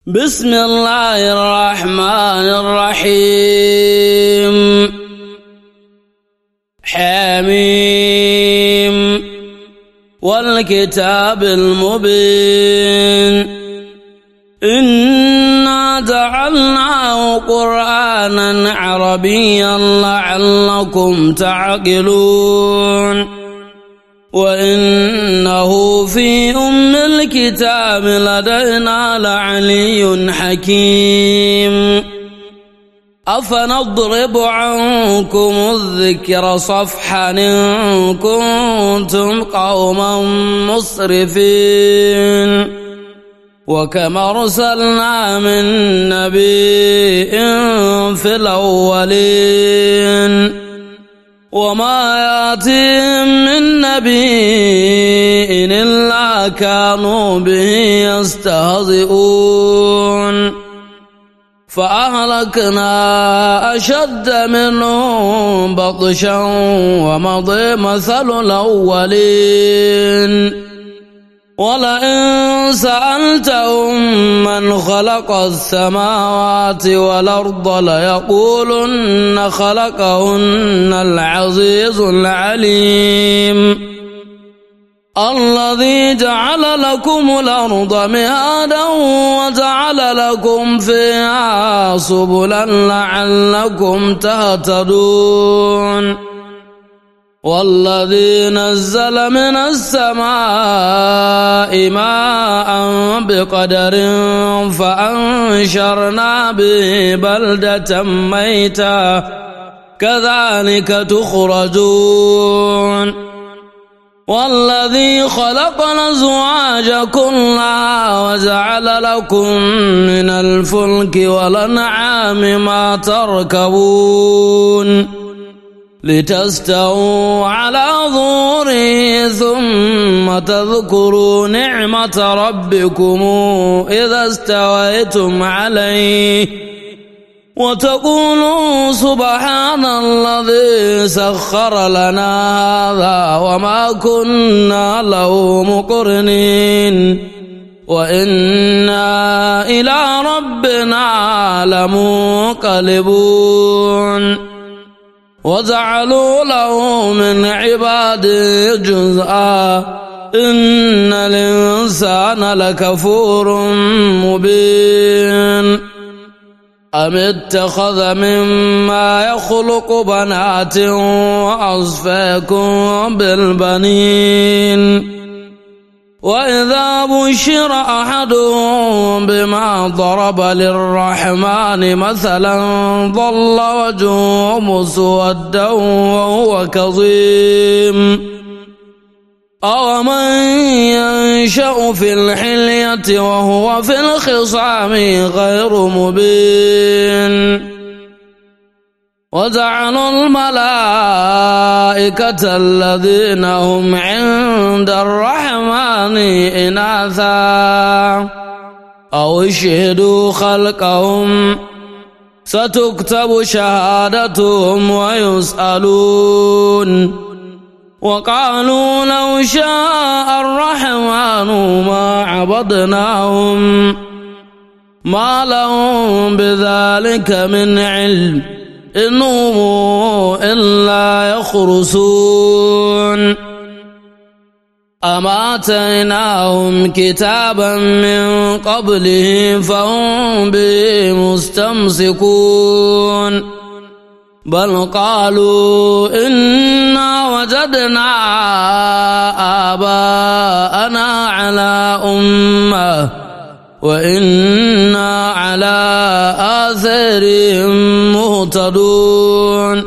بسم الله الرحمن الرحيم. حميم والكتاب المبين إنا جعلناه قرآنا عربيا لعلكم تعقلون وإنه في أم الكتاب لدينا لعلي حكيم. أفنضرب عنكم الذكر صفحا إن كنتم قوما مسرفين وكم أرسلنا من نبي في الأولين وما يأتيهم من نبي إلا كانوا به يستهزئون فأهلكنا أشد منهم بطشا ومضى مثل الأولين ولئن سألتهم من خلق السماوات والأرض ليقولن خلقهن العزيز العليم الذي جعل لكم الأرض مهادا وجعل لكم فيها سبلا لعلكم تهتدون والذي نزل من السماء ماء بقدر فأنشرنا به بلدة ميتا كذلك تخرجون والذي خلق الأزواج كلها وجعل لكم من الفلك والأنعام ما تركبون لتستووا على ظهوره ثم تذكروا نعمة ربكم إذا استويتم عليه وتقولوا سبحان الذي سخر لنا هذا وما كنا له مقرنين وإنا إلى ربنا لمنقلبون وجعلوا له من عباده جزءا إن الإنسان لكفور مبين أم اتخذ مما يخلق بنات وأصفاكم بالبنين وإذا بشر أحدهم بما ضرب للرحمن مثلا ظل وجهه مسودا وهو كظيم أومن ينشأ في الحلية وهو في الخصام غير مبين وجعلوا الملائكة الذين هم عند الرحمن إناثا أو اشهدوا خلقهم ستكتب شهادتهم ويسألون وقالوا لو شاء الرحمن ما عبدناهم ما لهم بذلك من علم إنهم إلا يخرصون أم آتيناهم كتابا من قبله فهم به مستمسكون بل قالوا إنا وجدنا آباءنا على أمة وإنا على آثارهم مهتدون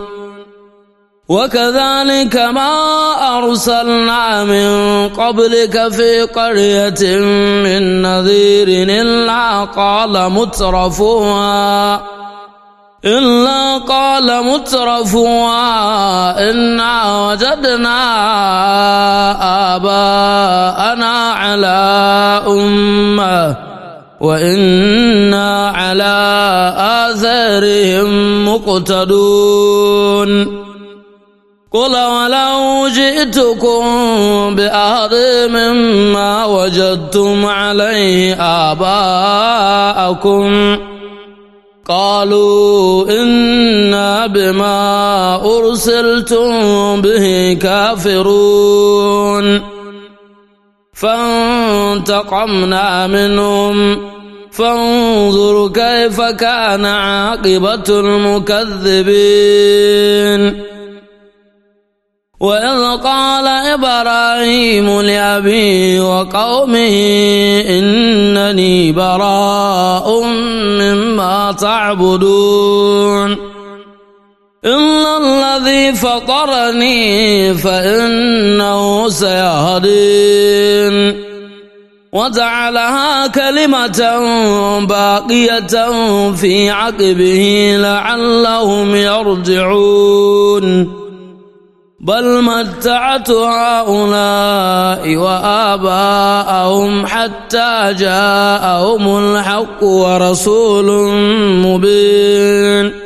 وكذلك ما أرسلنا من قبلك في قرية من نذير إلا قال مترفوها إنا وجدنا آباءنا على أمة وإنا على آثارهم مقتدون قل ولو جئتكم بأحد مما وجدتم عليه آباءكم قالوا إنا بما أرسلتم به كافرون فانتقمنا منهم فانظر كيف كان عاقبة المكذبين وإذ قال إبراهيم لأبيه وقومه إنني براء مما تعبدون إلا الذي فطرني فإنه سيهدين وجعلها كلمة باقية في عقبه لعلهم يرجعون بل متعت هؤلاء وآباءهم حتى جاءهم الحق ورسول مبين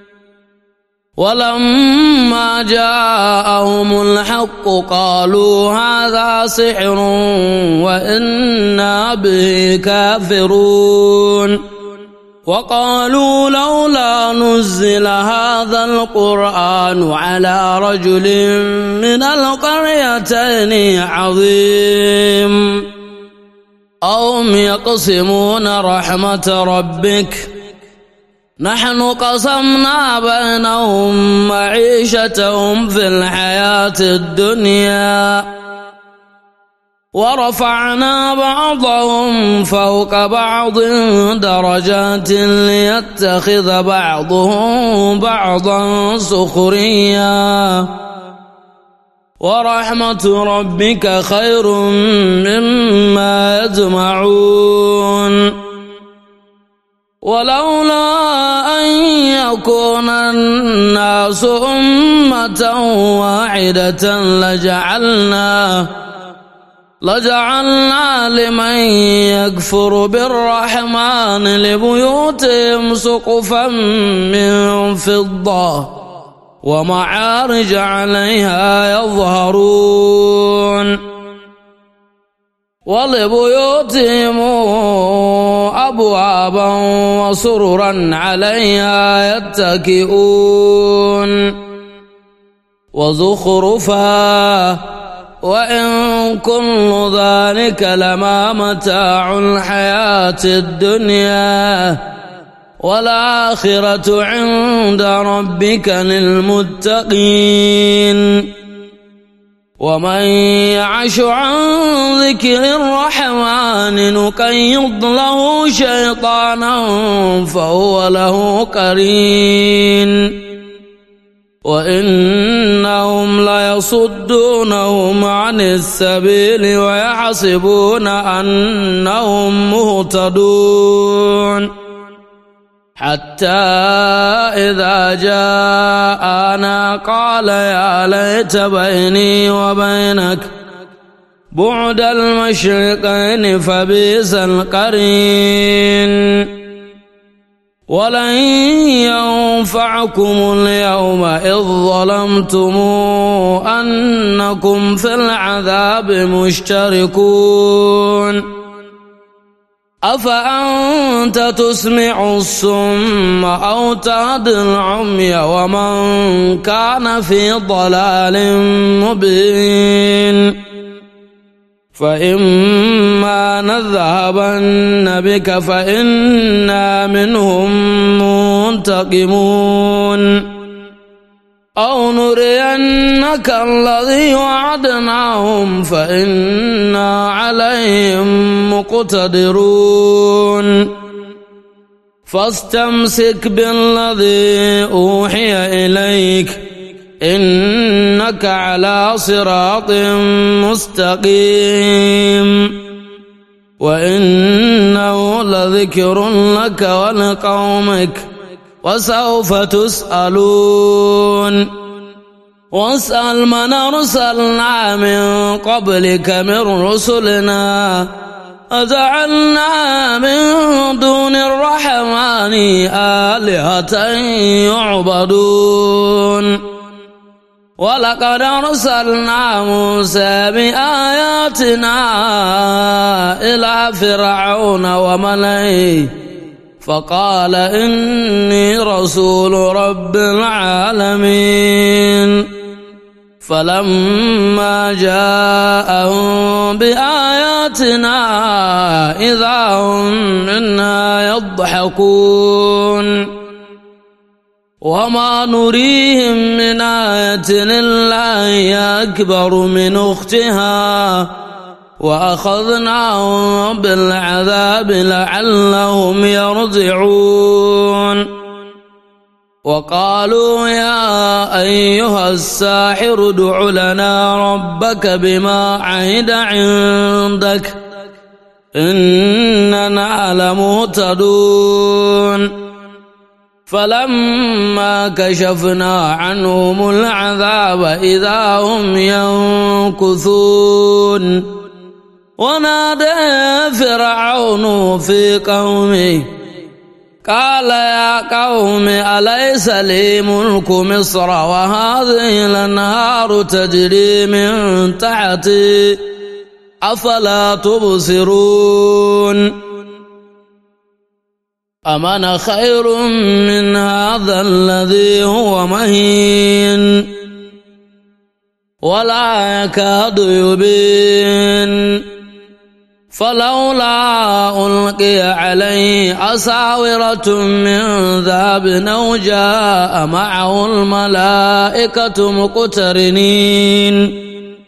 ولما جاءهم الحق قالوا هذا سحر وإنا به كافرون وقالوا لولا نزل هذا القرآن على رجل من القريتين عظيم أهم يقسمون رحمة ربك نحن قسمنا بينهم معيشتهم في الحياة الدنيا ورفعنا بعضهم فوق بعض درجات ليتخذ بعضهم بعضا سخريا ورحمة ربك خير مما يجمعون ولولا أن يكون الناس أمة واحدة لجعلنا لمن يكفر بالرحمن لبيوتهم سقفا من فضة ومعارج عليها يظهرون ولبيوتهم أبوابا وسررا عليها يتكئون وزخرفا وإن كل ذلك لما متاع الحياة الدنيا والآخرة عند ربك للمتقين ومن يعش عن ذكر الرحمن نقيض له شيطانا فهو له قرين وإنهم ليصدونهم عن السبيل ويحسبون أنهم مهتدون حتى إذا جاءنا قال يا ليت بيني وبينك بعد المشرقين فبئس القرين ولن ينفعكم اليوم إذ ظلمتم أنكم في العذاب مشتركون أفأنت تسمع الصم أو تهدي العمي ومن كان في ضلال مبين فإما نذهبن بك فإنا منهم منتقمون أو نرينك الذي وعدناهم فإنا عليهم مقتدرون فاستمسك بالذي أوحي إليك إنك على صراط مستقيم وإنه لذكر لك ولقومك وسوف تسألون واسأل من أرسلنا من قبلك من رسلنا أجعلنا من دون الرحمن آلهة يعبدون ولقد أرسلنا موسى بآياتنا إلى فرعون وملئه فقال إني رسول رب العالمين فلما جاءهم بآياتنا إذا هم منها يضحكون وما نريهم من آية إلا هي أكبر من أختها وأخذناهم بالعذاب لعلهم يرجعون وقالوا يا أيها الساحر ادع لنا ربك بما عهد عندك إننا لمهتدون فلما كشفنا عنهم العذاب إذا هم ينكثون ونادى فرعون في قومه قال يا قوم أليس لي ملك مصر وهذه الأنهار تجري من تحتي أفلا تبصرون أم أنا خير من هذا الذي هو مهين ولا يكاد يبين فلولا ألقي عليه أساورة من ذهب أو جاء معه الملائكة مقترنين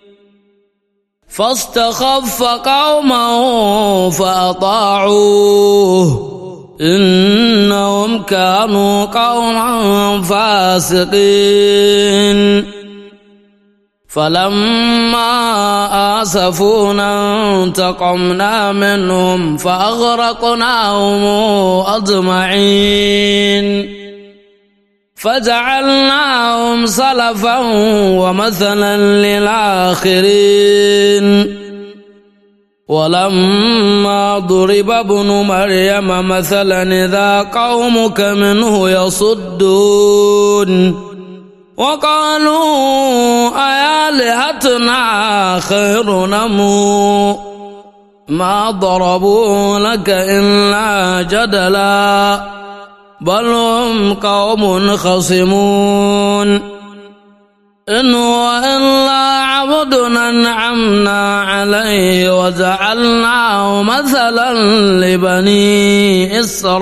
فاستخف قومه فأطاعوه إنهم كانوا قوما فاسقين فلما آسفونا انتقمنا منهم فأغرقناهم أجمعين فجعلناهم سلفا ومثلا للآخرين ولما ضرب ابن مريم مثلا إذا قومك منه يصدون وقالوا أآلهتنا خير نمو ما ضربوا لك إلا جدلا بل هم قوم خصمون إن هو إلا عبد أنعمنا عليه وجعلناه مثلا لبني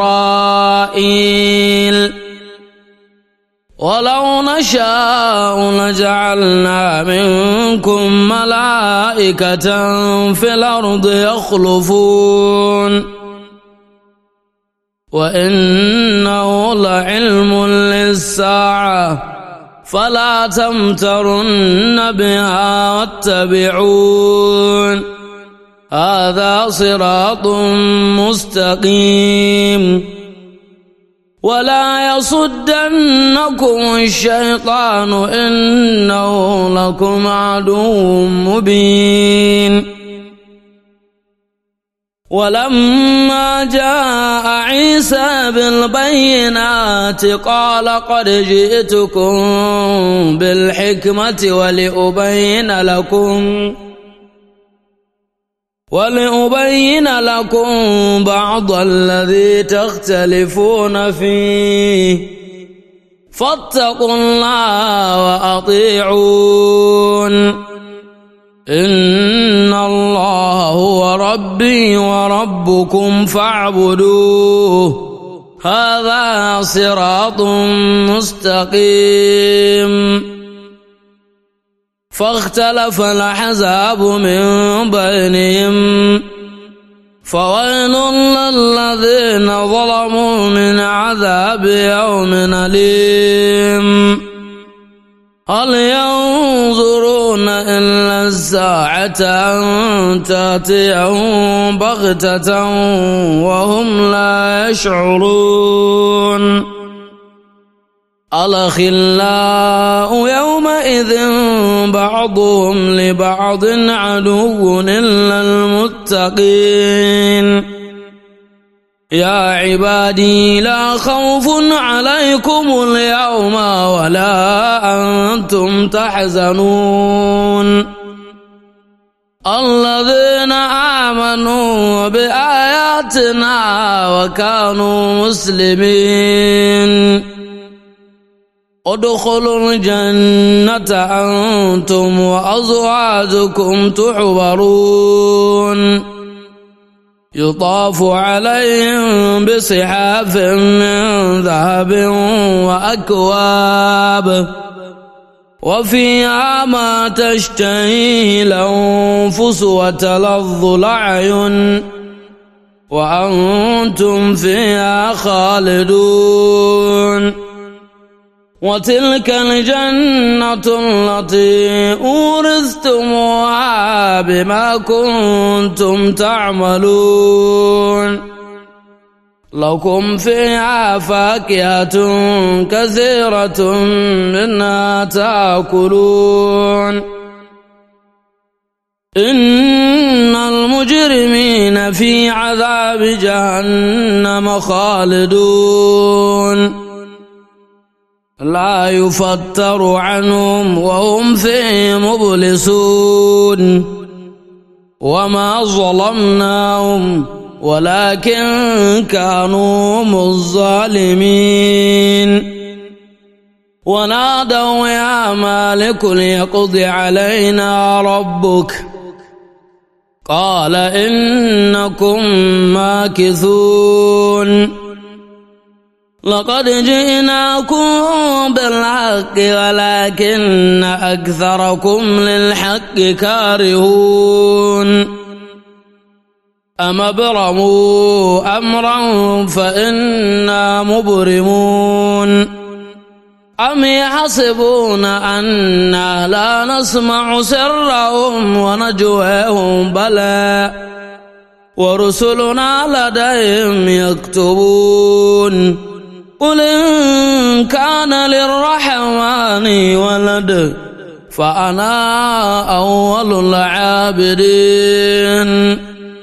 إسرائيل ولو نشاء لجعلنا منكم ملائكة في الأرض يخلفون وإنه لعلم للساعة فلا تمترن بها واتبعون هذا صراط مستقيم ولا يصدنكم الشيطان إنه لكم عدو مبين ولما جاء عيسى بالبينات قال قد جئتكم بالحكمة ولأبين لكم بعض الذي تختلفون فيه فاتقوا الله وأطيعون إن الله هو ربي وربكم فاعبدوه هذا صراط مستقيم فاختلف الأحزاب من بينهم فويل للذين ظلموا من عذاب يوم أليم هل ينظرون إلا الساعة أن تأتيهم بغتة وهم لا يشعرون الأخلاء يومئذ بعضهم لبعض عدو إلا المتقين يا عبادي لا خوف عليكم اليوم ولا أنتم تحزنون الذين آمنوا بآياتنا وكانوا مسلمين ادخلوا الجنة أنتم وأزواجكم تحبرون يطاف عليهم بصحاف من ذهب وأكواب وفيها ما تشتهي الأنفس وتلظ الأعين وأنتم فيها خالدون وتلك الجنة التي أورثتموها بما كنتم تعملون لكم فيها فاكهة كثيرة منها تأكلون إن المجرمين في عذاب جهنم خالدون لا يفتر عنهم وهم فيه مبلسون وما ظلمناهم ولكن كانوا هم الظالمين ونادوا يا مالك ليقض علينا ربك قال إنكم ماكثون لقد جئناكم بالحق ولكن أكثركم للحق كارهون أم ابرموا أمرا فإنا مبرمون أم يحسبون أنا لا نسمع سرهم ونجواهم بلى ورسلنا لديهم يكتبون قل إن كان للرحمن ولد فأنا أول العابدين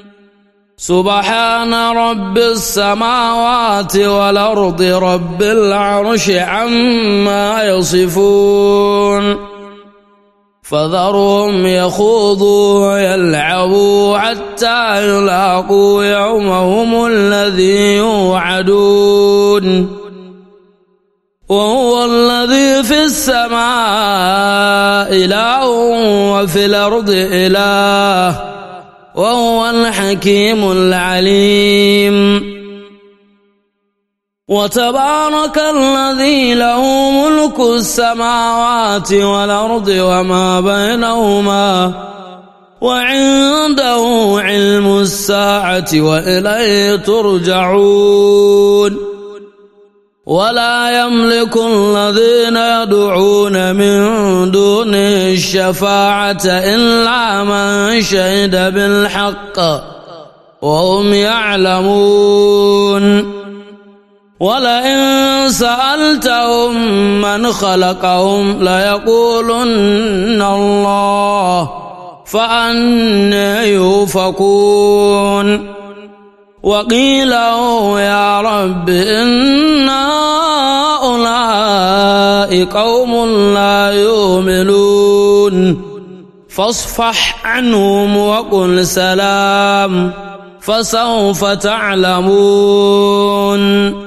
سبحان رب السماوات والأرض رب العرش عما يصفون فذرهم يخوضوا ويلعبوا حتى يلاقوا يومهم الذي يوعدون وهو الذي في السماء إله وفي الأرض إله وهو الحكيم العليم وتبارك الذي له ملك السماوات والأرض وما بينهما وعنده علم الساعة وإليه ترجعون ولا يملك الذين يدعون من دونه الشفاعة إلا من شهد بالحق وهم يعلمون ولئن سألتهم من خلقهم ليقولن الله فأنى يؤفكون وقيل يا رب إن هؤلاء قوم لا يؤمنون فاصفح عنهم وقل سلام فسوف تعلمون